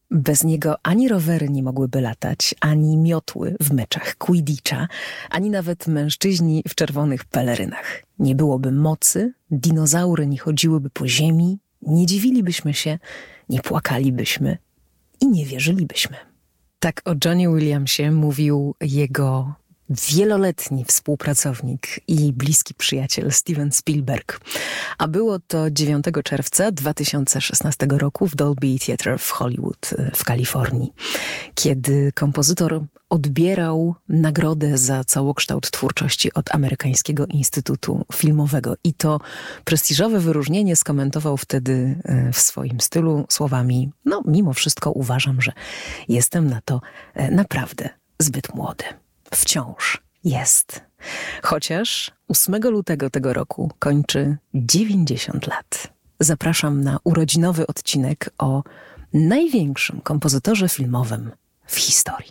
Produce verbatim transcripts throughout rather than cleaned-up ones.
Bez niego ani rowery nie mogłyby latać, ani miotły w meczach Quidditcha, ani nawet mężczyźni w czerwonych pelerynach. Nie byłoby mocy, dinozaury nie chodziłyby po ziemi, nie dziwilibyśmy się, nie płakalibyśmy i nie wierzylibyśmy. Tak o Johnie Williamsie mówił jego wieloletni współpracownik i bliski przyjaciel Steven Spielberg. A było to dziewiątego czerwca dwa tysiące szesnastego roku w Dolby Theatre w Hollywood w Kalifornii, kiedy kompozytor odbierał nagrodę za całokształt twórczości od Amerykańskiego Instytutu Filmowego. I to prestiżowe wyróżnienie skomentował wtedy w swoim stylu słowami: no, mimo wszystko uważam, że jestem na to naprawdę zbyt młody. Wciąż jest. Chociaż ósmego lutego tego roku kończy dziewięćdziesiąt lat. Zapraszam na urodzinowy odcinek o największym kompozytorze filmowym w historii.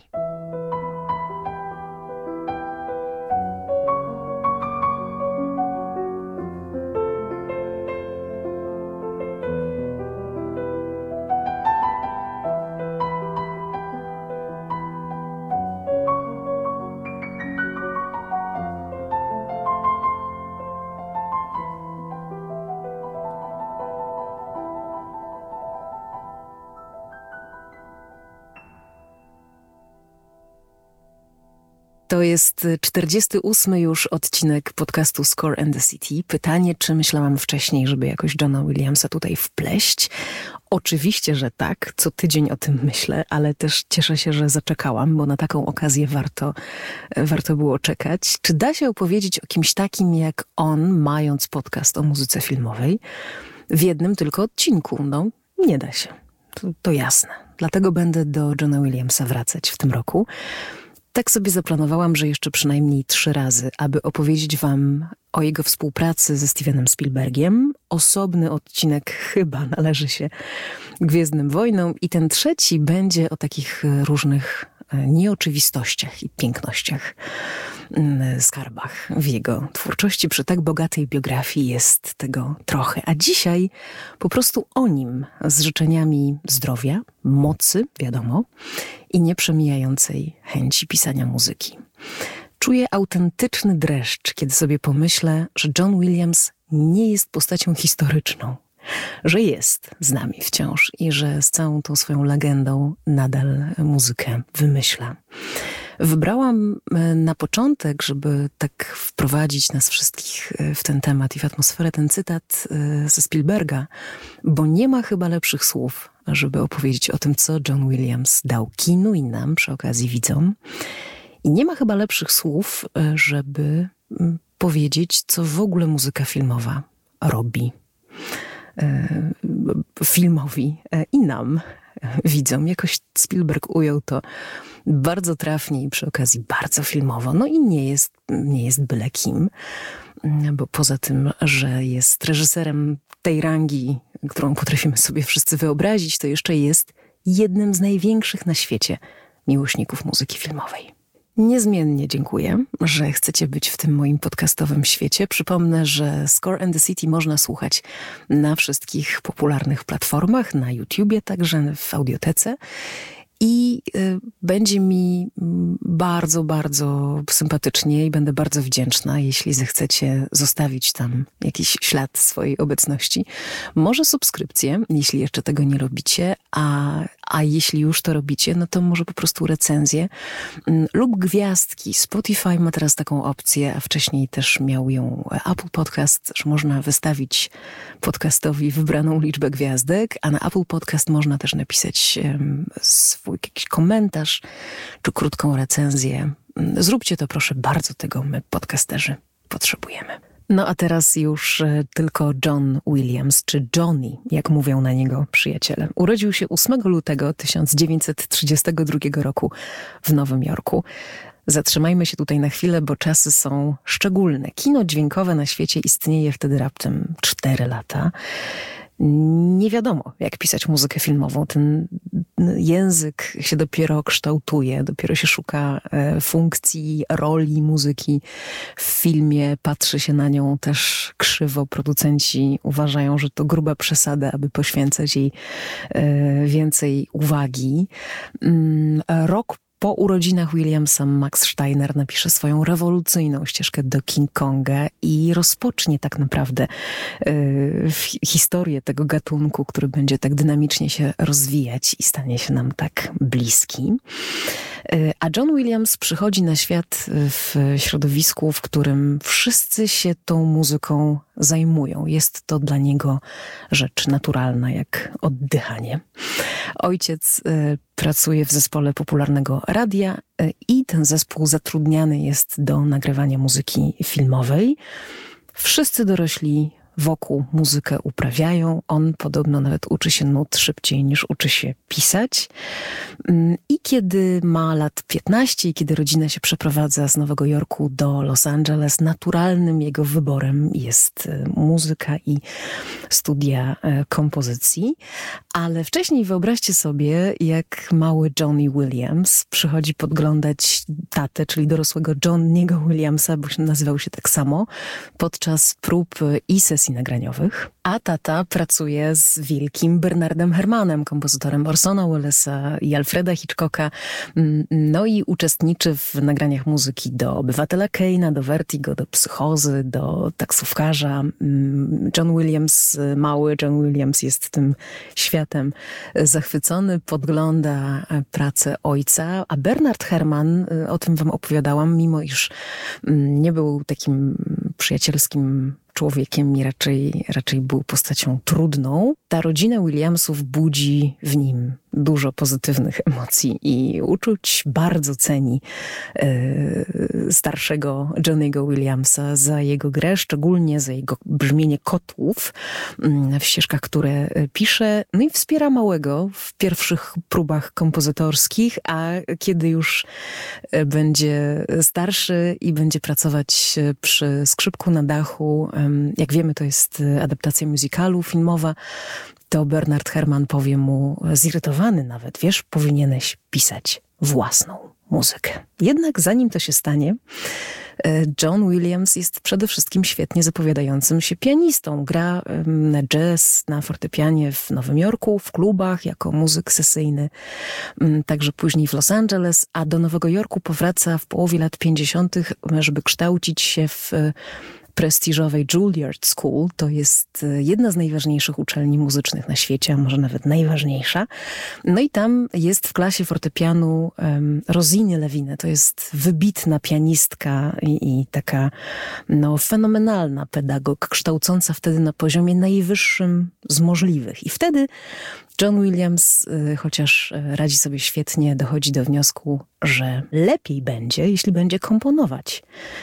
To jest czterdziesty ósmy już odcinek podcastu Score and the City. Pytanie, czy myślałam wcześniej, żeby jakoś Johna Williamsa tutaj wpleść? Oczywiście, że tak. Co tydzień o tym myślę, ale też cieszę się, że zaczekałam, bo na taką okazję warto, warto było czekać. Czy da się opowiedzieć o kimś takim jak on, mając podcast o muzyce filmowej w jednym tylko odcinku? No, nie da się. To, to jasne. Dlatego będę do Johna Williamsa wracać w tym roku. Tak sobie zaplanowałam, że jeszcze przynajmniej trzy razy, aby opowiedzieć wam o jego współpracy ze Stevenem Spielbergiem. Osobny odcinek chyba należy się Gwiezdnym Wojnom i ten trzeci będzie o takich różnych nieoczywistościach i pięknościach, skarbach w jego twórczości. Przy tak bogatej biografii jest tego trochę. A dzisiaj po prostu o nim, z życzeniami zdrowia, mocy, wiadomo, i nieprzemijającej chęci pisania muzyki. Czuję autentyczny dreszcz, kiedy sobie pomyślę, że John Williams nie jest postacią historyczną, że jest z nami wciąż i że z całą tą swoją legendą nadal muzykę wymyśla. Wybrałam na początek, żeby tak wprowadzić nas wszystkich w ten temat i w atmosferę, ten cytat ze Spielberga, bo nie ma chyba lepszych słów, żeby opowiedzieć o tym, co John Williams dał kinu i nam, przy okazji widzom. I nie ma chyba lepszych słów, żeby powiedzieć, co w ogóle muzyka filmowa robi filmowi i nam, widzom. Jakoś Spielberg ujął to bardzo trafnie i przy okazji bardzo filmowo. No i nie jest, nie jest byle kim, bo poza tym, że jest reżyserem tej rangi, którą potrafimy sobie wszyscy wyobrazić, to jeszcze jest jednym z największych na świecie miłośników muzyki filmowej. Niezmiennie dziękuję, że chcecie być w tym moim podcastowym świecie. Przypomnę, że Score and the City można słuchać na wszystkich popularnych platformach, na YouTubie, także w audiotece. I y, będzie mi bardzo, bardzo sympatycznie i będę bardzo wdzięczna, jeśli zechcecie zostawić tam jakiś ślad swojej obecności. Może subskrypcję, jeśli jeszcze tego nie robicie, a, a jeśli już to robicie, no to może po prostu recenzję y, lub gwiazdki. Spotify ma teraz taką opcję, a wcześniej też miał ją Apple Podcast, że można wystawić podcastowi wybraną liczbę gwiazdek, a na Apple Podcast można też napisać y, swój jakiś komentarz czy krótką recenzję. Zróbcie to proszę, bardzo tego my podcasterzy potrzebujemy. No a teraz już tylko John Williams, czy Johnny, jak mówią na niego przyjaciele. Urodził się ósmego lutego tysiąc dziewięćset trzydziestego drugiego roku w Nowym Jorku. Zatrzymajmy się tutaj na chwilę, bo czasy są szczególne. Kino dźwiękowe na świecie istnieje wtedy raptem cztery lata. Nie wiadomo, jak pisać muzykę filmową. Ten język się dopiero kształtuje, dopiero się szuka funkcji, roli muzyki w filmie, patrzy się na nią też krzywo. Producenci uważają, że to gruba przesada, aby poświęcać jej więcej uwagi. Rok po urodzinach Williamsa Max Steiner napisze swoją rewolucyjną ścieżkę do King Konga i rozpocznie tak naprawdę y, historię tego gatunku, który będzie tak dynamicznie się rozwijać i stanie się nam tak bliski. Y, a John Williams przychodzi na świat w środowisku, w którym wszyscy się tą muzyką zajmują. Jest to dla niego rzecz naturalna, jak oddychanie. Ojciec y, pracuje w zespole popularnego radia y, i ten zespół zatrudniany jest do nagrywania muzyki filmowej. Wszyscy dorośli wokół muzykę uprawiają. On podobno nawet uczy się nut szybciej niż uczy się pisać. I kiedy ma lat piętnaście i kiedy rodzina się przeprowadza z Nowego Jorku do Los Angeles, naturalnym jego wyborem jest muzyka i studia kompozycji. Ale wcześniej wyobraźcie sobie, jak mały Johnny Williams przychodzi podglądać tatę, czyli dorosłego Johnny'ego Williamsa, bo nazywał się tak samo, podczas prób i sesji nagraniowych. A tata pracuje z wielkim Bernardem Herrmannem, kompozytorem Orsona Wellesa i Alfreda Hitchcocka. No i uczestniczy w nagraniach muzyki do Obywatela Kane'a, do Vertigo, do Psychozy, do Taksówkarza. John Williams, mały John Williams jest tym światem zachwycony, podgląda pracę ojca, a Bernard Herrmann, o tym wam opowiadałam, mimo iż nie był takim przyjacielskim człowiekiem i raczej, raczej był postacią trudną. Ta rodzina Williamsów budzi w nim dużo pozytywnych emocji i uczuć. Bardzo ceni e, starszego Johnny'ego Williamsa za jego grę, szczególnie za jego brzmienie kotłów w ścieżkach, które pisze. No i wspiera małego w pierwszych próbach kompozytorskich, a kiedy już będzie starszy i będzie pracować przy skrzypku na dachu, jak wiemy, to jest adaptacja musicalu filmowa, to Bernard Herrmann powie mu, zirytowany nawet, wiesz, powinieneś pisać własną muzykę. Jednak zanim to się stanie, John Williams jest przede wszystkim świetnie zapowiadającym się pianistą. Gra na jazz, na fortepianie w Nowym Jorku, w klubach, jako muzyk sesyjny, także później w Los Angeles, a do Nowego Jorku powraca w połowie lat pięćdziesiątych, żeby kształcić się w prestiżowej Juilliard School. To jest jedna z najważniejszych uczelni muzycznych na świecie, a może nawet najważniejsza. No i tam jest w klasie fortepianu um, Rosine Levine. To jest wybitna pianistka i, i taka no, fenomenalna pedagog, kształcąca wtedy na poziomie najwyższym z możliwych. I wtedy John Williams, y, chociaż radzi sobie świetnie, dochodzi do wniosku, że lepiej będzie, jeśli będzie komponować,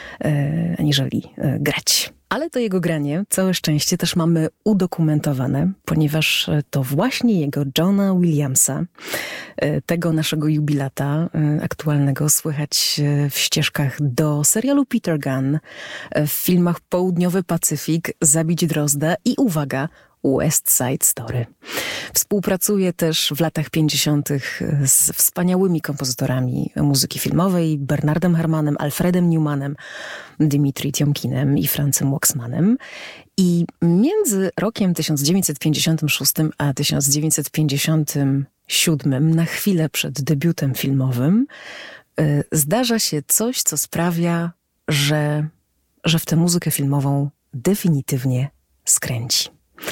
y, aniżeli y, grać. Ale to jego granie, całe szczęście, też mamy udokumentowane, ponieważ to właśnie jego Johna Williamsa, tego naszego jubilata aktualnego, słychać w ścieżkach do serialu Peter Gunn, w filmach Południowy Pacyfik, Zabić Drozda i uwaga, West Side Story. Współpracuje też w latach pięćdziesiątych z wspaniałymi kompozytorami muzyki filmowej, Bernardem Herrmannem, Alfredem Newmanem, Dimitri Tiomkinem i Francem Waxmanem. I między rokiem tysiąc dziewięćset pięćdziesiątym szóstym a tysiąc dziewięćset pięćdziesiątym siódmym, na chwilę przed debiutem filmowym, yy, zdarza się coś, co sprawia, że, że w tę muzykę filmową definitywnie skręci.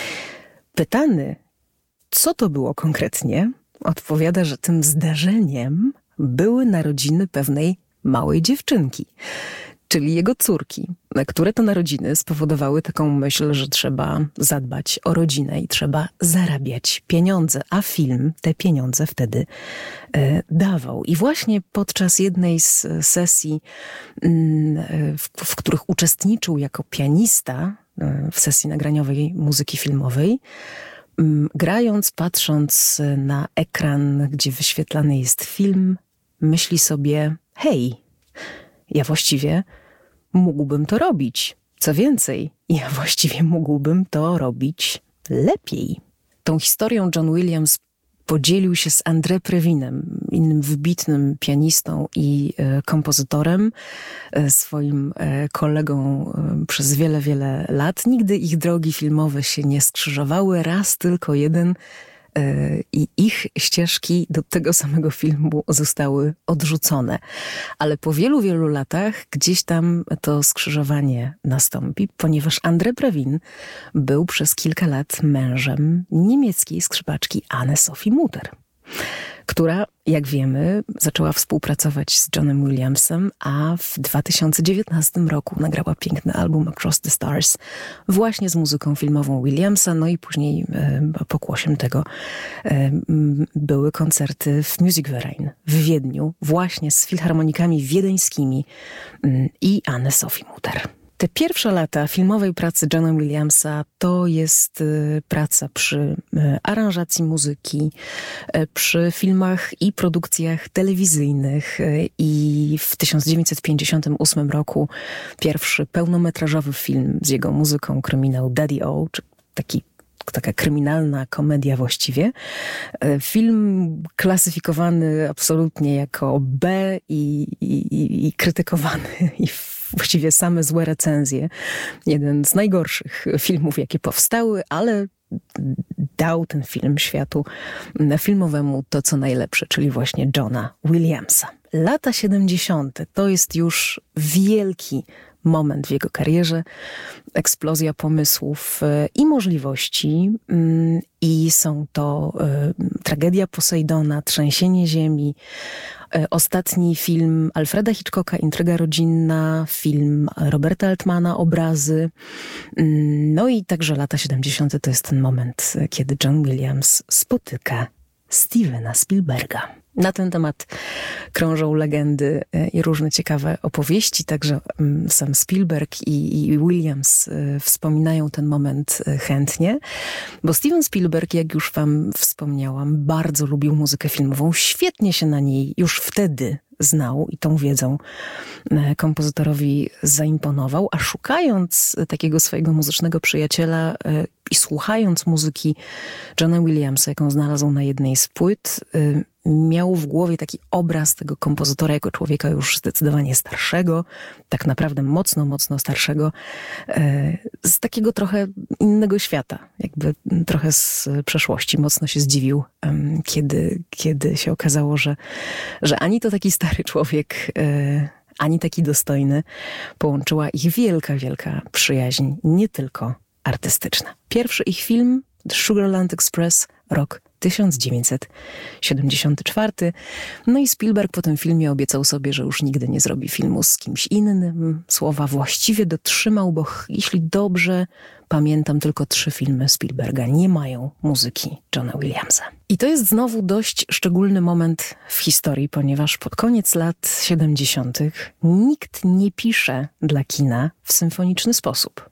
Pytany, co to było konkretnie, odpowiada, że tym zdarzeniem były narodziny pewnej małej dziewczynki, czyli jego córki, które to narodziny spowodowały taką myśl, że trzeba zadbać o rodzinę i trzeba zarabiać pieniądze, a film te pieniądze wtedy e, dawał. I właśnie podczas jednej z sesji, w, w których uczestniczył jako pianista, w sesji nagraniowej muzyki filmowej, grając, patrząc na ekran, gdzie wyświetlany jest film, myśli sobie, hej, ja właściwie mógłbym to robić. Co więcej, ja właściwie mógłbym to robić lepiej. Tą historią John Williams podzielił się z André Previnem, innym wybitnym pianistą i e, kompozytorem, e, swoim e, kolegą e, przez wiele, wiele lat. Nigdy ich drogi filmowe się nie skrzyżowały, raz tylko jeden i ich ścieżki do tego samego filmu zostały odrzucone. Ale po wielu, wielu latach gdzieś tam to skrzyżowanie nastąpi, ponieważ André Previn był przez kilka lat mężem niemieckiej skrzypaczki Anne-Sophie Mutter, która, jak wiemy, zaczęła współpracować z Johnem Williamsem, a w dwa tysiące dziewiętnastym roku nagrała piękny album Across the Stars właśnie z muzyką filmową Williamsa, no i później e, pokłosiem tego e, były koncerty w Musikverein w Wiedniu, właśnie z filharmonikami wiedeńskimi m, i Anne-Sophie Mutter. Te pierwsze lata filmowej pracy Johna Williamsa to jest y, praca przy y, aranżacji muzyki, y, przy filmach i produkcjach telewizyjnych y, i w tysiąc dziewięćset pięćdziesiątym ósmym roku pierwszy pełnometrażowy film z jego muzyką, kryminał Daddy O, czy taki taka kryminalna komedia właściwie. Film klasyfikowany absolutnie jako B i, i, i krytykowany i właściwie same złe recenzje. Jeden z najgorszych filmów, jakie powstały, ale dał ten film światu filmowemu to, co najlepsze, czyli właśnie Johna Williamsa. Lata siedemdziesiąte to jest już wielki moment w jego karierze, eksplozja pomysłów i możliwości i są to Tragedia Posejdona, Trzęsienie ziemi, ostatni film Alfreda Hitchcocka, Intryga rodzinna, film Roberta Altmana, Obrazy. No i także lata siedemdziesiąte to jest ten moment, kiedy John Williams spotyka Stevena Spielberga. Na ten temat krążą legendy i różne ciekawe opowieści, także sam Spielberg i, i Williams wspominają ten moment chętnie, bo Steven Spielberg, jak już wam wspomniałam, bardzo lubił muzykę filmową, świetnie się na niej już wtedy znał i tą wiedzą kompozytorowi zaimponował, a szukając takiego swojego muzycznego przyjaciela i słuchając muzyki Johna Williamsa, jaką znalazł na jednej z płyt, miał w głowie taki obraz tego kompozytora jako człowieka już zdecydowanie starszego, tak naprawdę mocno, mocno starszego, z takiego trochę innego świata, jakby trochę z przeszłości. Mocno się zdziwił, kiedy, kiedy się okazało, że, że ani to taki stary człowiek, ani taki dostojny, połączyła ich wielka, wielka przyjaźń, nie tylko artystyczna. Pierwszy ich film, The Sugarland Express, rok tysiąc dziewięćset siedemdziesiąty czwarty. No i Spielberg po tym filmie obiecał sobie, że już nigdy nie zrobi filmu z kimś innym. Słowa właściwie dotrzymał, bo jeśli dobrze pamiętam, tylko trzy filmy Spielberga nie mają muzyki Johna Williamsa. I to jest znowu dość szczególny moment w historii, ponieważ pod koniec lat siedemdziesiątych nikt nie pisze dla kina w symfoniczny sposób.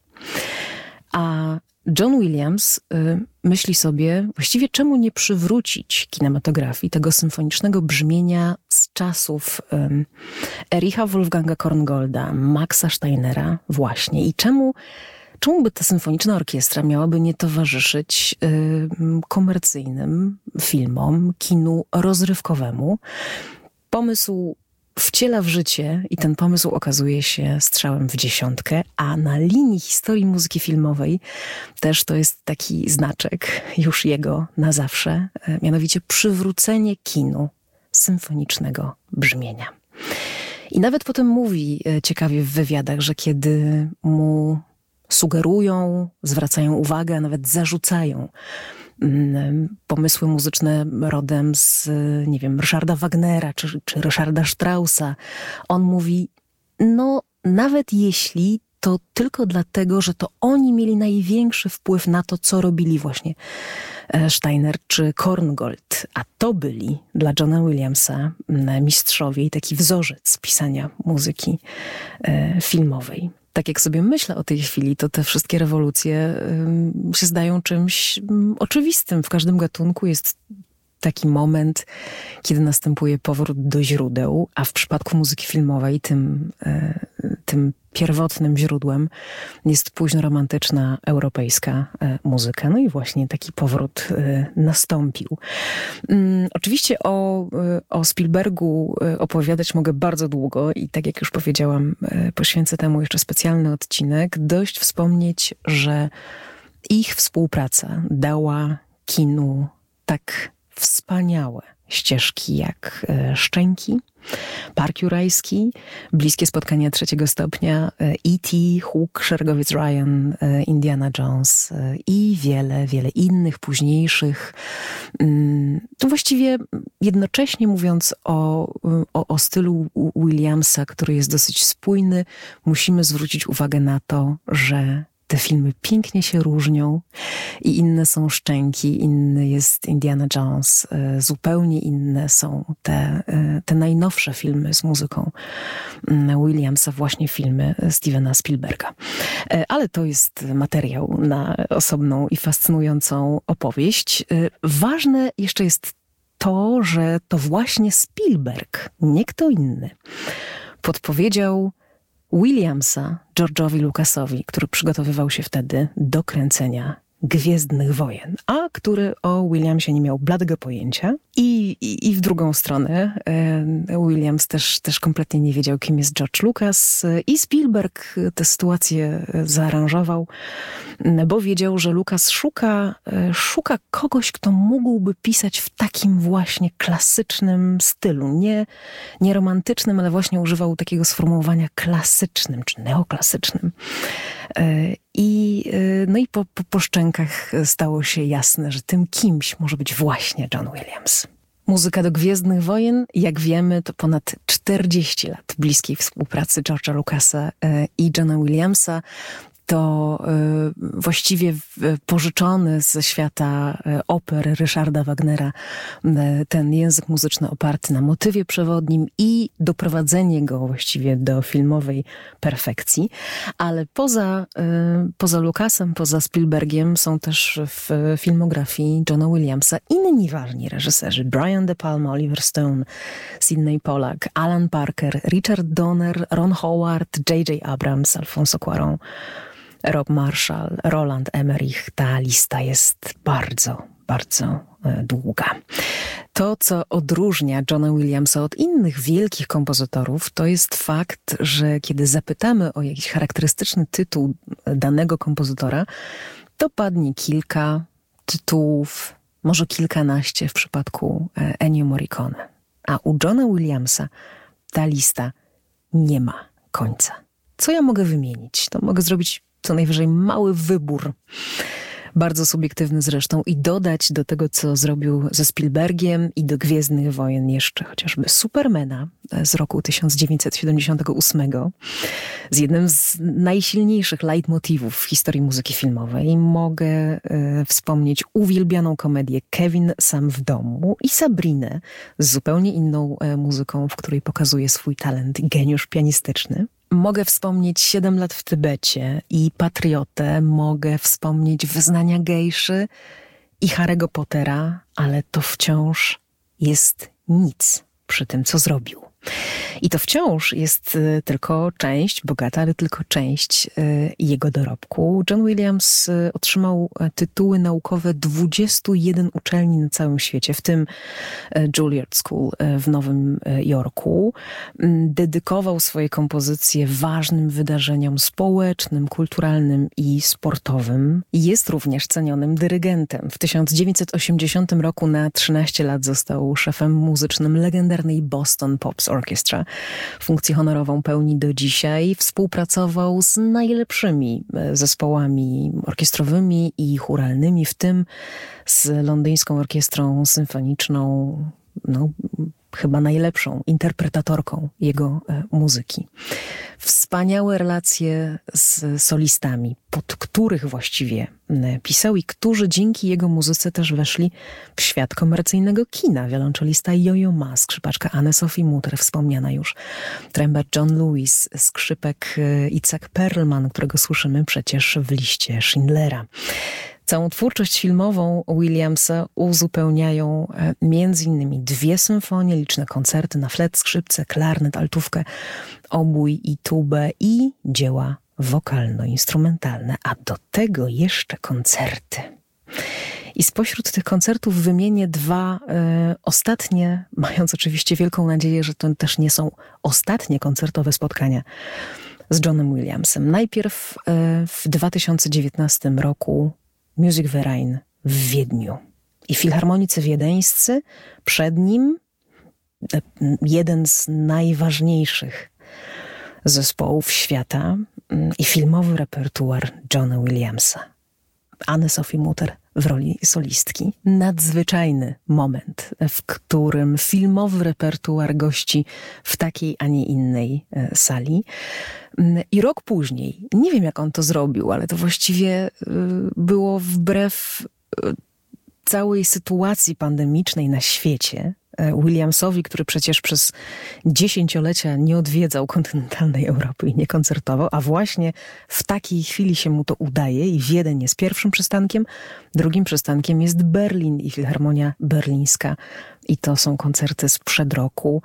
A John Williams y, myśli sobie, właściwie czemu nie przywrócić kinematografii tego symfonicznego brzmienia z czasów y, Ericha Wolfganga Korngolda, Maxa Steinera właśnie. I czemu, czemu by ta symfoniczna orkiestra miałaby nie towarzyszyć y, komercyjnym filmom, kinu rozrywkowemu? Pomysł wciela w życie i ten pomysł okazuje się strzałem w dziesiątkę, a na linii historii muzyki filmowej też to jest taki znaczek już jego na zawsze, mianowicie przywrócenie kinu symfonicznego brzmienia. I nawet potem mówi ciekawie w wywiadach, że kiedy mu sugerują, zwracają uwagę, a nawet zarzucają pomysły muzyczne rodem z, nie wiem, Ryszarda Wagnera czy, czy Ryszarda Straussa. On mówi, no nawet jeśli, to tylko dlatego, że to oni mieli największy wpływ na to, co robili właśnie Steiner czy Korngold. A to byli dla Johna Williamsa mistrzowie i taki wzorzec pisania muzyki filmowej. Tak jak sobie myślę o tej chwili, to te wszystkie rewolucje y, się zdają czymś y, oczywistym. W każdym gatunku jest taki moment, kiedy następuje powrót do źródeł, a w przypadku muzyki filmowej tym, tym pierwotnym źródłem jest późnoromantyczna europejska muzyka. No i właśnie taki powrót nastąpił. Oczywiście o, o Spielbergu opowiadać mogę bardzo długo i tak jak już powiedziałam, poświęcę temu jeszcze specjalny odcinek. Dość wspomnieć, że ich współpraca dała kinu tak wspaniałe ścieżki jak Szczęki, Park Jurajski, Bliskie spotkania trzeciego stopnia, E T, Hook, Szeregowiec Ryan, Indiana Jones i wiele, wiele innych późniejszych. To właściwie jednocześnie mówiąc o, o, o stylu Williamsa, który jest dosyć spójny, musimy zwrócić uwagę na to, że te filmy pięknie się różnią i inne są Szczęki, inny jest Indiana Jones, zupełnie inne są te, te najnowsze filmy z muzyką Williamsa, właśnie filmy Stevena Spielberga. Ale to jest materiał na osobną i fascynującą opowieść. Ważne jeszcze jest to, że to właśnie Spielberg, nie kto inny, podpowiedział Williamsa George'owi Lucasowi, który przygotowywał się wtedy do kręcenia Gwiezdnych Wojen, a który o Williamsie nie miał bladego pojęcia. I, i, i w drugą stronę e, Williams też, też kompletnie nie wiedział, kim jest George Lucas i Spielberg tę sytuację zaaranżował, bo wiedział, że Lucas szuka, e, szuka kogoś, kto mógłby pisać w takim właśnie klasycznym stylu. Nie, nie romantycznym, ale właśnie używał takiego sformułowania klasycznym, czy neoklasycznym. E, I, no i po, po, po Szczękach stało się jasne, że tym kimś może być właśnie John Williams. Muzyka do Gwiezdnych Wojen, jak wiemy, to ponad czterdzieści lat bliskiej współpracy George'a Lucasa i Johna Williamsa. To y, właściwie w, pożyczony ze świata y, oper Ryszarda Wagnera y, ten język muzyczny oparty na motywie przewodnim i doprowadzenie go właściwie do filmowej perfekcji. Ale poza, y, poza Lucasem, poza Spielbergiem są też w filmografii Johna Williamsa inni ważni reżyserzy. Brian De Palma, Oliver Stone, Sidney Pollack, Alan Parker, Richard Donner, Ron Howard, J J Abrams, Alfonso Cuarón, Rob Marshall, Roland Emmerich. Ta lista jest bardzo, bardzo długa. To, co odróżnia Johna Williamsa od innych wielkich kompozytorów, to jest fakt, że kiedy zapytamy o jakiś charakterystyczny tytuł danego kompozytora, to padnie kilka tytułów, może kilkanaście w przypadku Ennio Morricone. A u Johna Williamsa ta lista nie ma końca. Co ja mogę wymienić? To mogę zrobić co najwyżej mały wybór, bardzo subiektywny zresztą, i dodać do tego, co zrobił ze Spielbergiem i do Gwiezdnych Wojen jeszcze chociażby Supermana z roku tysiąc dziewięćset siedemdziesiątego ósmego z jednym z najsilniejszych leitmotywów w historii muzyki filmowej. Mogę e, wspomnieć uwielbianą komedię Kevin sam w domu i Sabrinę z zupełnie inną e, muzyką, w której pokazuje swój talent i geniusz pianistyczny. Mogę wspomnieć Siedem lat w Tybecie i Patriotę, mogę wspomnieć Wyznania gejszy i Harry'ego Pottera, ale to wciąż jest nic przy tym, co zrobił. I to wciąż jest y, tylko część, bogata, ale tylko część y, jego dorobku. John Williams y, otrzymał tytuły naukowe dwudziestu jeden uczelni na całym świecie, w tym y, Juilliard School y, w Nowym Jorku. Y, dedykował swoje kompozycje ważnym wydarzeniom społecznym, kulturalnym i sportowym. Jest również cenionym dyrygentem. W tysiąc dziewięćset osiemdziesiątym roku na trzynaście lat został szefem muzycznym legendarnej Boston Pops Orchestra. Funkcję honorową pełni do dzisiaj. Współpracował z najlepszymi zespołami orkiestrowymi i chóralnymi, w tym z Londyńską Orkiestrą Symfoniczną, no, chyba najlepszą interpretatorką jego e, muzyki. Wspaniałe relacje z solistami, pod których właściwie e, pisał i którzy dzięki jego muzyce też weszli w świat komercyjnego kina. Wiolonczelista Yo-Yo Ma, skrzypaczka Anne-Sophie Mutter, wspomniana już, trębacz John Lewis, skrzypek e, Itzhak Perlman, którego słyszymy przecież w liście Schindlera. Całą twórczość filmową Williamsa uzupełniają między innymi dwie symfonie, liczne koncerty na flet, skrzypce, klarnet, altówkę, obój i tubę i dzieła wokalno-instrumentalne, a do tego jeszcze koncerty. I spośród tych koncertów wymienię dwa e, ostatnie, mając oczywiście wielką nadzieję, że to też nie są ostatnie koncertowe spotkania z Johnem Williamsem. Najpierw e, w dwa tysiące dziewiętnastym roku Musikverein w Wiedniu. I filharmonicy wiedeńscy, przed nim e, jeden z najważniejszych zespołów świata i filmowy repertuar Johna Williamsa. Anne-Sophie Mutter w roli solistki. Nadzwyczajny moment, w którym filmowy repertuar gości w takiej, a nie innej sali. I rok później, nie wiem jak on to zrobił, ale to właściwie było wbrew całej sytuacji pandemicznej na świecie, Williamsowi, który przecież przez dziesięciolecia nie odwiedzał kontynentalnej Europy i nie koncertował, a właśnie w takiej chwili się mu to udaje i Wiedeń jest pierwszym przystankiem, drugim przystankiem jest Berlin i Filharmonia Berlińska i to są koncerty sprzed roku.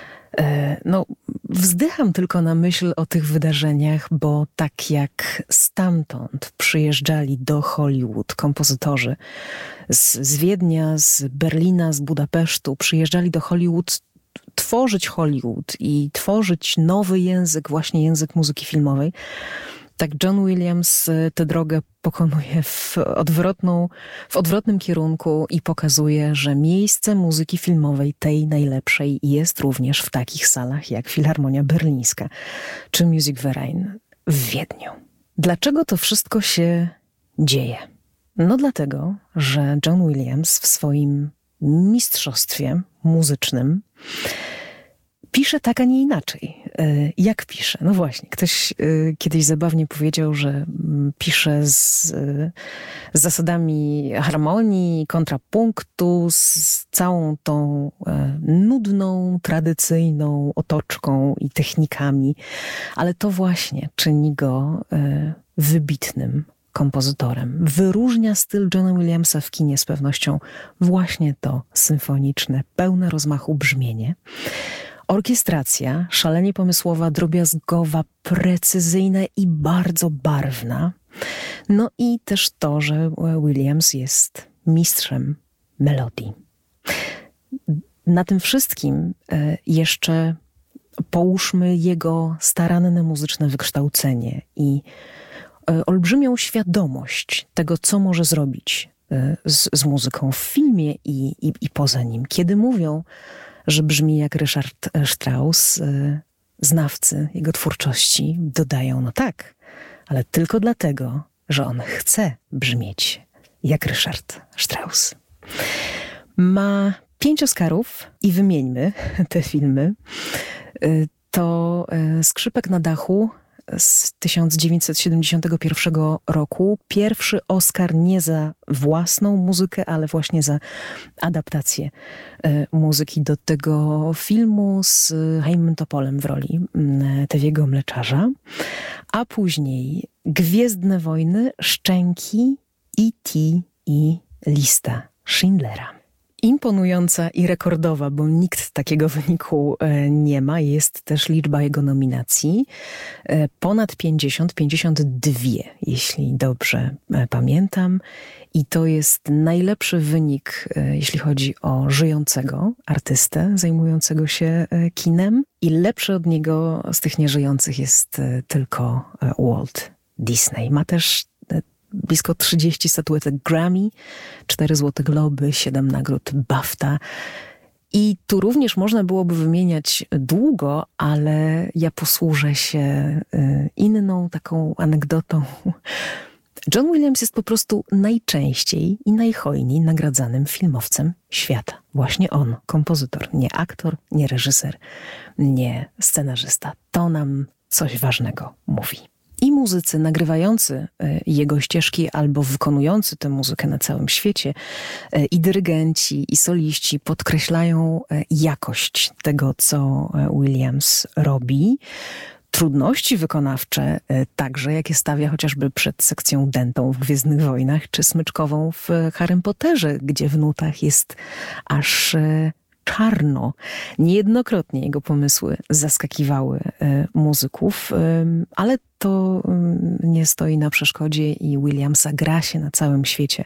No, wzdycham tylko na myśl o tych wydarzeniach, bo tak jak stamtąd przyjeżdżali do Hollywood kompozytorzy z, z Wiednia, z Berlina, z Budapesztu, przyjeżdżali do Hollywood tworzyć Hollywood i tworzyć nowy język, właśnie język muzyki filmowej, tak John Williams tę drogę pokonuje w, odwrotną, w odwrotnym kierunku i pokazuje, że miejsce muzyki filmowej, tej najlepszej, jest również w takich salach jak Filharmonia Berlińska czy Musikverein w Wiedniu. Dlaczego to wszystko się dzieje? No dlatego, że John Williams w swoim mistrzostwie muzycznym pisze tak, a nie inaczej. Jak pisze? No właśnie, ktoś kiedyś zabawnie powiedział, że pisze z, z zasadami harmonii, kontrapunktu, z całą tą nudną, tradycyjną otoczką i technikami, ale to właśnie czyni go wybitnym kompozytorem. Wyróżnia styl Johna Williamsa w kinie z pewnością właśnie to symfoniczne, pełne rozmachu brzmienie. Orkiestracja, szalenie pomysłowa, drobiazgowa, precyzyjna i bardzo barwna. No i też to, że Williams jest mistrzem melodii. Na tym wszystkim jeszcze połóżmy jego staranne muzyczne wykształcenie i olbrzymią świadomość tego, co może zrobić z, z muzyką w filmie i, i, i poza nim. Kiedy mówią, że brzmi jak Richard Strauss, znawcy jego twórczości dodają, no tak, ale tylko dlatego, że on chce brzmieć jak Richard Strauss. Ma pięć Oscarów i wymieńmy te filmy. To Skrzypek na dachu z tysiąc dziewięćset siedemdziesiątego pierwszego roku. Pierwszy Oscar nie za własną muzykę, ale właśnie za adaptację muzyki do tego filmu z Chaimem Topolem w roli Tewiego Mleczarza. A później Gwiezdne Wojny, Szczęki, E T i Lista Schindlera. Imponująca i rekordowa, bo nikt takiego wyniku nie ma. Jest też liczba jego nominacji. Ponad pięćdziesiąt, pięćdziesiąt dwa, jeśli dobrze pamiętam. I to jest najlepszy wynik, jeśli chodzi o żyjącego artystę zajmującego się kinem. I lepszy od niego z tych nieżyjących jest tylko Walt Disney. Ma też blisko trzydzieści statuetek Grammy, cztery Złote Globy, siedem nagród BAFTA. I tu również można byłoby wymieniać długo, ale ja posłużę się inną taką anegdotą. John Williams jest po prostu najczęściej i najhojniej nagradzanym filmowcem świata. Właśnie on, kompozytor, nie aktor, nie reżyser, nie scenarzysta. To nam coś ważnego mówi. I muzycy nagrywający jego ścieżki albo wykonujący tę muzykę na całym świecie, i dyrygenci, i soliści podkreślają jakość tego, co Williams robi. trudności wykonawcze, także jakie stawia chociażby przed sekcją dętą w Gwiezdnych Wojnach, czy smyczkową w Harrym Potterze, gdzie w nutach jest aż czarno. Niejednokrotnie jego pomysły zaskakiwały muzyków, ale to nie stoi na przeszkodzie i Williamsa gra się na całym świecie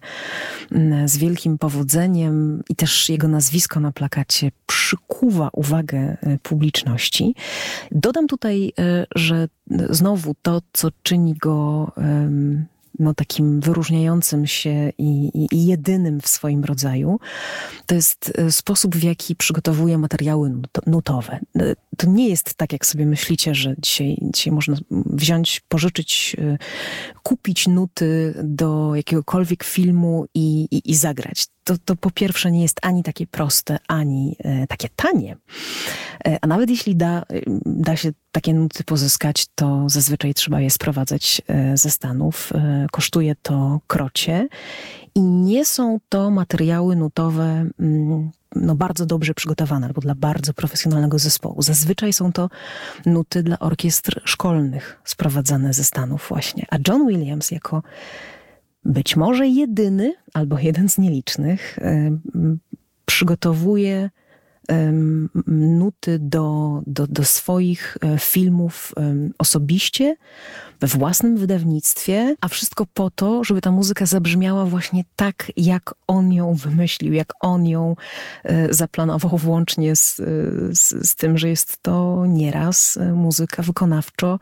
z wielkim powodzeniem i też jego nazwisko na plakacie przykuwa uwagę publiczności. Dodam tutaj, że znowu to, co czyni go no, takim wyróżniającym się i, i, i jedynym w swoim rodzaju, to jest sposób, w jaki przygotowuje materiały nut nutowe. To nie jest tak, jak sobie myślicie, że dzisiaj, dzisiaj można wziąć, pożyczyć, kupić nuty do jakiegokolwiek filmu i, i, i zagrać. To, to po pierwsze nie jest ani takie proste, ani e, takie tanie. E, a nawet jeśli da, da się takie nuty pozyskać, to zazwyczaj trzeba je sprowadzać e, ze Stanów. E, kosztuje to krocie i nie są to materiały nutowe mm, no, bardzo dobrze przygotowane albo dla bardzo profesjonalnego zespołu. Zazwyczaj są to nuty dla orkiestr szkolnych sprowadzane ze Stanów właśnie. A John Williams jako być może jedyny, albo jeden z nielicznych, y, przygotowuje y, nuty do, do, do swoich y, filmów y, osobiście, we własnym wydawnictwie, a wszystko po to, żeby ta muzyka zabrzmiała właśnie tak, jak on ją wymyślił, jak on ją y, zaplanował, włącznie z, z, z tym, że jest to nieraz muzyka wykonawczo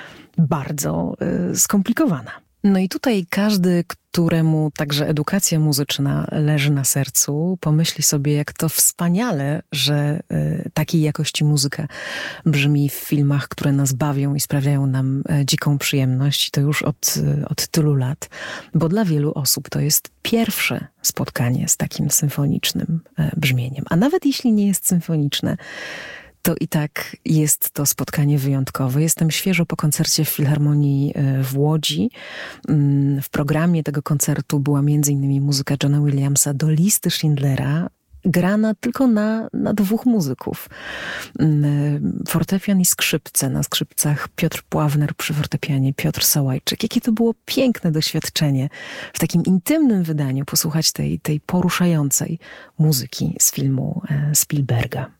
bardzo y, skomplikowana. No i tutaj każdy, któremu także edukacja muzyczna leży na sercu, pomyśli sobie, jak to wspaniale, że y, takiej jakości muzyka brzmi w filmach, które nas bawią i sprawiają nam y, dziką przyjemność. I to już od, y, od tylu lat, bo dla wielu osób to jest pierwsze spotkanie z takim symfonicznym y, brzmieniem. A nawet jeśli nie jest symfoniczne, to i tak jest to spotkanie wyjątkowe. Jestem świeżo po koncercie w Filharmonii w Łodzi. W programie tego koncertu była między innymi muzyka Johna Williamsa do listy Schindlera, grana tylko na, na dwóch muzyków. Fortepian i skrzypce. Na skrzypcach Piotr Pławner, przy fortepianie Piotr Sałajczyk. Jakie to było piękne doświadczenie w takim intymnym wydaniu posłuchać tej, tej poruszającej muzyki z filmu Spielberga.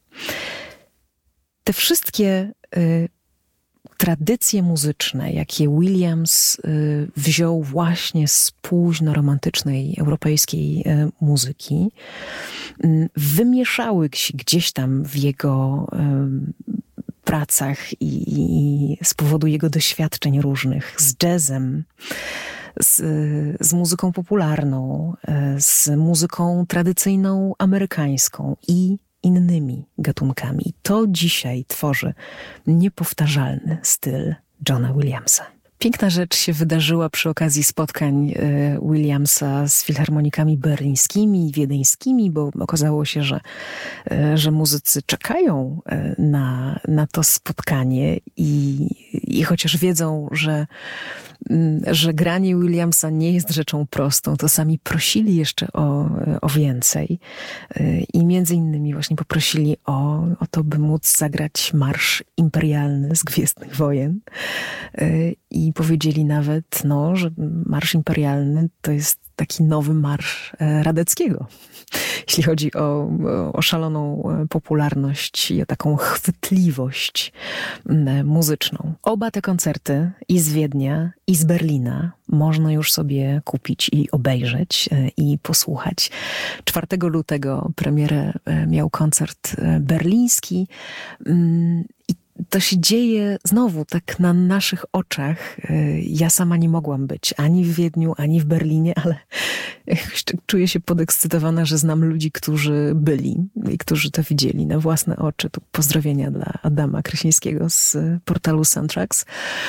Te wszystkie y, tradycje muzyczne, jakie Williams y, wziął właśnie z późno-romantycznej europejskiej y, muzyki, y, wymieszały się gdzieś tam w jego y, pracach i, i z powodu jego doświadczeń różnych z jazzem, z, z muzyką popularną, y, z muzyką tradycyjną amerykańską i innymi gatunkami. To dzisiaj tworzy niepowtarzalny styl Johna Williamsa. Piękna rzecz się wydarzyła przy okazji spotkań Williamsa z filharmonikami berlińskimi i wiedeńskimi, bo okazało się, że, że muzycy czekają na, na to spotkanie i, i chociaż wiedzą, że, że granie Williamsa nie jest rzeczą prostą, to sami prosili jeszcze o, o więcej i między innymi właśnie poprosili o, o to, by móc zagrać marsz imperialny z Gwiezdnych Wojen i powiedzieli nawet, no, że marsz imperialny to jest taki nowy marsz Radeckiego, jeśli chodzi o, o szaloną popularność i o taką chwytliwość muzyczną. Oba te koncerty, i z Wiednia, i z Berlina, można już sobie kupić i obejrzeć i posłuchać. czwartego lutego premierę miał koncert berliński i to się dzieje znowu tak na naszych oczach. Ja sama nie mogłam być ani w Wiedniu, ani w Berlinie, ale czuję się podekscytowana, że znam ludzi, którzy byli i którzy to widzieli na własne oczy. Tu pozdrowienia dla Adama Krysińskiego z portalu Soundtracks,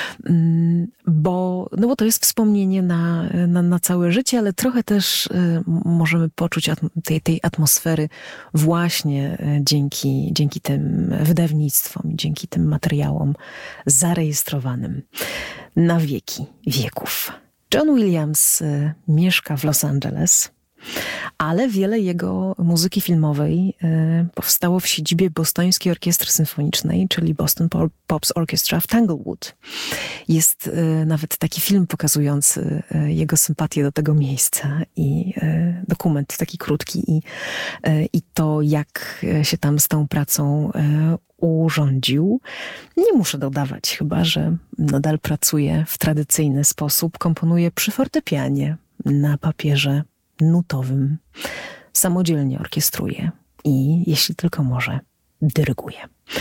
bo, no bo to jest wspomnienie na, na, na całe życie, ale trochę też możemy poczuć tej, tej atmosfery właśnie dzięki, dzięki tym wydawnictwom, dzięki tym materiałom zarejestrowanym na wieki wieków. John Williams y, mieszka w Los Angeles. Ale wiele jego muzyki filmowej e, powstało w siedzibie Bostońskiej Orkiestry Symfonicznej, czyli Boston Pops Orchestra w Tanglewood. Jest e, nawet taki film pokazujący e, jego sympatię do tego miejsca i e, dokument taki krótki i, e, i to, jak się tam z tą pracą e, urządził. Nie muszę dodawać chyba, że nadal pracuje w tradycyjny sposób, komponuje przy fortepianie, na papierze nutowym, samodzielnie orkiestruje i, jeśli tylko może, dyryguje.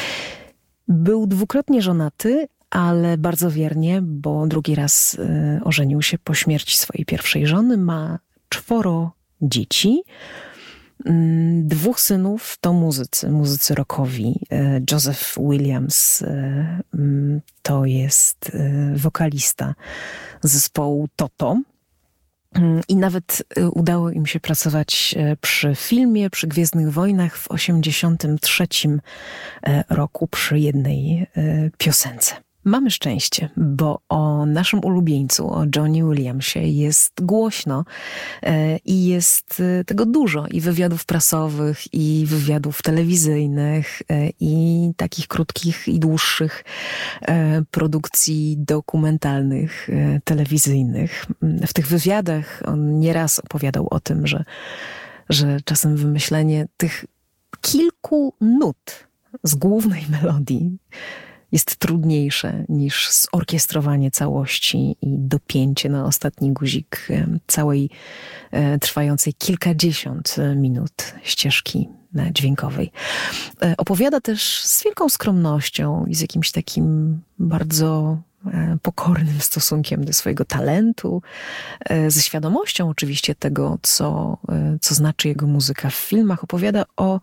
Był dwukrotnie żonaty, ale bardzo wiernie, bo drugi raz y, ożenił się po śmierci swojej pierwszej żony. Ma czworo dzieci. Dwóch synów to muzycy, muzycy rockowi. Joseph Williams to jest wokalista zespołu Toto. I nawet udało im się pracować przy filmie, przy Gwiezdnych Wojnach w osiemdziesiątym trzecim roku przy jednej piosence. Mamy szczęście, bo o naszym ulubieńcu, o Johnie Williamsie jest głośno e, i jest tego dużo. I wywiadów prasowych, i wywiadów telewizyjnych, e, i takich krótkich i dłuższych e, produkcji dokumentalnych, e, telewizyjnych. W tych wywiadach on nieraz opowiadał o tym, że, że czasem wymyślenie tych kilku nut z głównej melodii jest trudniejsze niż zorkiestrowanie całości i dopięcie na ostatni guzik całej trwającej kilkadziesiąt minut ścieżki dźwiękowej. Opowiada też z wielką skromnością i z jakimś takim bardzo pokornym stosunkiem do swojego talentu, ze świadomością oczywiście tego, co, co znaczy jego muzyka w filmach. Opowiada o,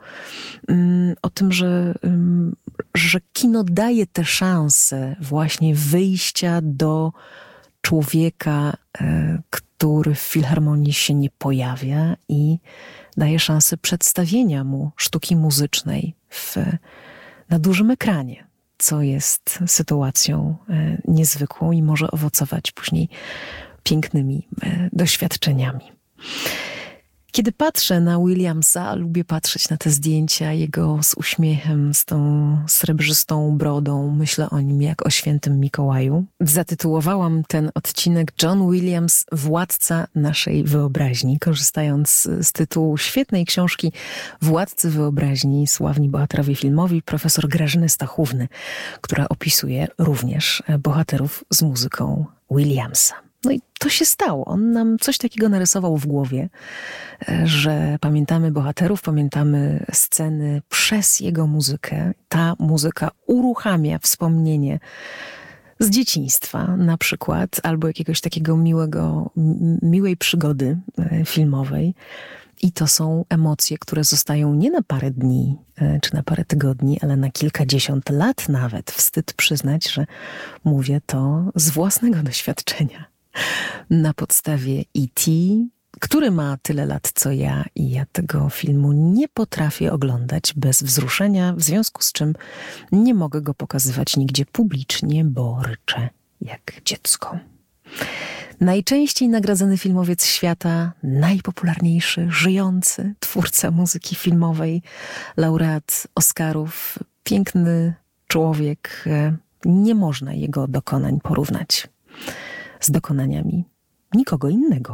o tym, że, że kino daje tę szansę właśnie wyjścia do człowieka, który w filharmonii się nie pojawia i daje szansę przedstawienia mu sztuki muzycznej w, na dużym ekranie, co jest sytuacją e, niezwykłą i może owocować później pięknymi e, doświadczeniami. Kiedy patrzę na Williamsa, lubię patrzeć na te zdjęcia jego z uśmiechem, z tą srebrzystą brodą. Myślę o nim jak o świętym Mikołaju. Zatytułowałam ten odcinek John Williams, władca naszej wyobraźni, korzystając z tytułu świetnej książki Władcy wyobraźni, sławni bohaterowie filmowi, profesor Grażyny Stachówny, która opisuje również bohaterów z muzyką Williamsa. No i to się stało. On nam coś takiego narysował w głowie, że pamiętamy bohaterów, pamiętamy sceny przez jego muzykę. Ta muzyka uruchamia wspomnienie z dzieciństwa na przykład, albo jakiegoś takiego miłego, miłej przygody filmowej. I to są emocje, które zostają nie na parę dni, czy na parę tygodni, ale na kilkadziesiąt lat nawet. Wstyd przyznać, że mówię to z własnego doświadczenia. Na podstawie E T, który ma tyle lat co ja i ja tego filmu nie potrafię oglądać bez wzruszenia, w związku z czym nie mogę go pokazywać nigdzie publicznie, bo ryczę jak dziecko. Najczęściej nagradzany filmowiec świata, najpopularniejszy, żyjący twórca muzyki filmowej, laureat Oscarów, piękny człowiek, nie można jego dokonań porównać z dokonaniami nikogo innego.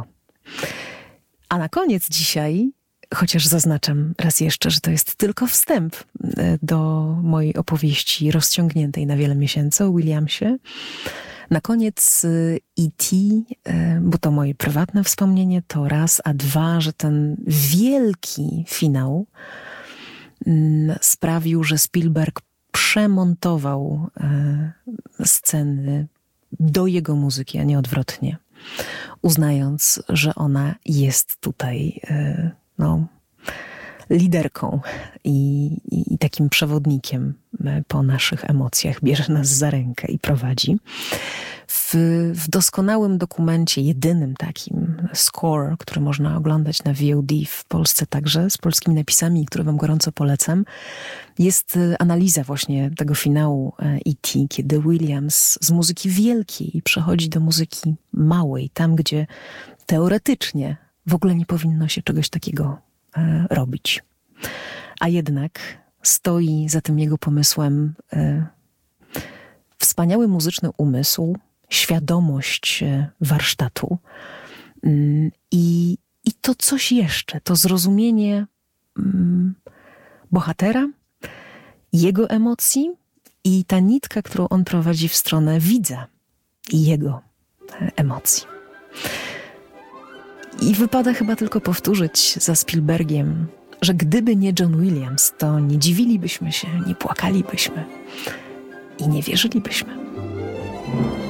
A na koniec dzisiaj, chociaż zaznaczam raz jeszcze, że to jest tylko wstęp do mojej opowieści rozciągniętej na wiele miesięcy o Williamsie, na koniec E T, bo to moje prywatne wspomnienie, to raz, a dwa, że ten wielki finał sprawił, że Spielberg przemontował sceny do jego muzyki, a nie odwrotnie, uznając, że ona jest tutaj no, liderką i, i, i takim przewodnikiem po naszych emocjach, bierze nas za rękę i prowadzi. W, w doskonałym dokumencie, jedynym takim, Score, który można oglądać na V O D w Polsce także, z polskimi napisami, które wam gorąco polecam, jest analiza właśnie tego finału E T, kiedy Williams z muzyki wielkiej przechodzi do muzyki małej, tam gdzie teoretycznie w ogóle nie powinno się czegoś takiego e, robić. A jednak stoi za tym jego pomysłem e, wspaniały muzyczny umysł, świadomość e, warsztatu mm, i, i to coś jeszcze, to zrozumienie mm, bohatera, jego emocji i ta nitka, którą on prowadzi w stronę widza i jego e, emocji. I wypada chyba tylko powtórzyć za Spielbergiem, że gdyby nie John Williams, to nie dziwilibyśmy się, nie płakalibyśmy i nie wierzylibyśmy.